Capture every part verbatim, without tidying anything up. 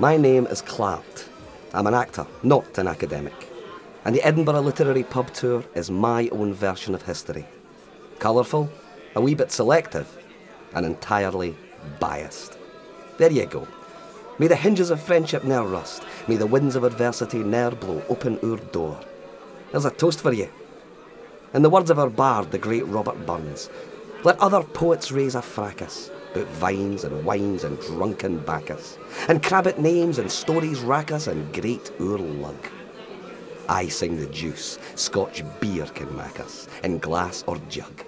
My name is Clart. I'm an actor, not an academic. And the Edinburgh Literary Pub Tour is my own version of history. Colourful, a wee bit selective, and entirely biased. There you go. May the hinges of friendship ne'er rust. May the winds of adversity ne'er blow open our door. There's a toast for you. In the words of our bard, the great Robert Burns, let other poets raise a fracas about vines and wines and drunken Bacchus, and crabbit names and stories rack us and grate our lug. I sing the juice, Scotch beer can mack us, in glass or jug.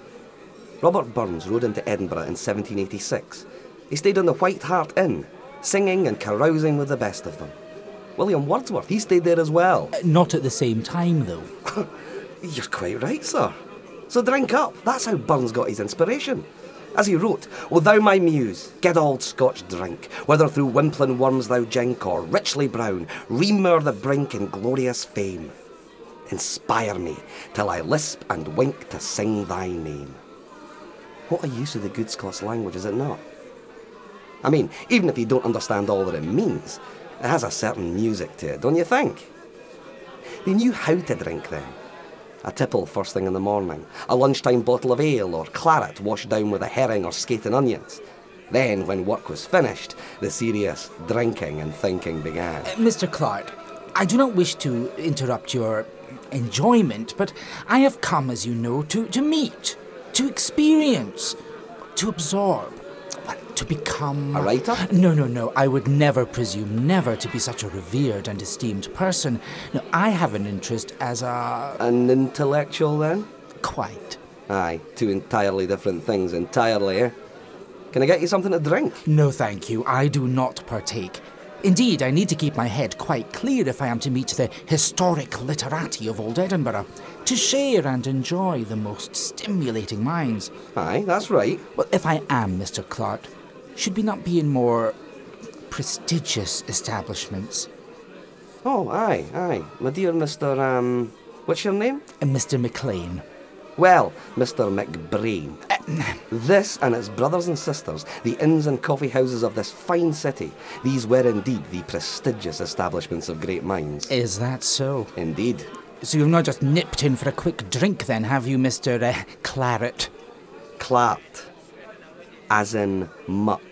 Robert Burns rode into Edinburgh in seventeen eighty-six. He stayed in the White Hart Inn, singing and carousing with the best of them. William Wordsworth, he stayed there as well. Uh, not at the same time, though. You're quite right, sir. So drink up. That's how Burns got his inspiration. As he wrote, O thou my muse, good old Scotch drink, whether through wimpling worms thou jink, or richly brown, reamour the brink in glorious fame. Inspire me, till I lisp and wink to sing thy name. What a use of the good Scots language, is it not? I mean, even if you don't understand all that it means, it has a certain music to it, don't you think? They knew how to drink then. A tipple first thing in the morning, a lunchtime bottle of ale or claret washed down with a herring or skating onions. Then, when work was finished, the serious drinking and thinking began. Uh, Mister Clark, I do not wish to interrupt your enjoyment, but I have come, as you know, to, to meet, to experience, to absorb, to become... A writer? No, no, no. I would never presume never to be such a revered and esteemed person. No, I have an interest as a... An intellectual, then? Quite. Aye, two entirely different things, entirely, eh? Can I get you something to drink? No, thank you. I do not partake. Indeed, I need to keep my head quite clear if I am to meet the historic literati of old Edinburgh, to share and enjoy the most stimulating minds. Aye, that's right. Well, if I am Mister Clark, should we not be in more prestigious establishments? Oh, aye, aye. My dear Mister, um... what's your name? And Mister McLean. Well, Mister McBrain, this and its brothers and sisters, the inns and coffee houses of this fine city, these were indeed the prestigious establishments of great minds. Is that so? Indeed. So you've not just nipped in for a quick drink then, have you, Mister Uh, Claret? Clart. As in mutt.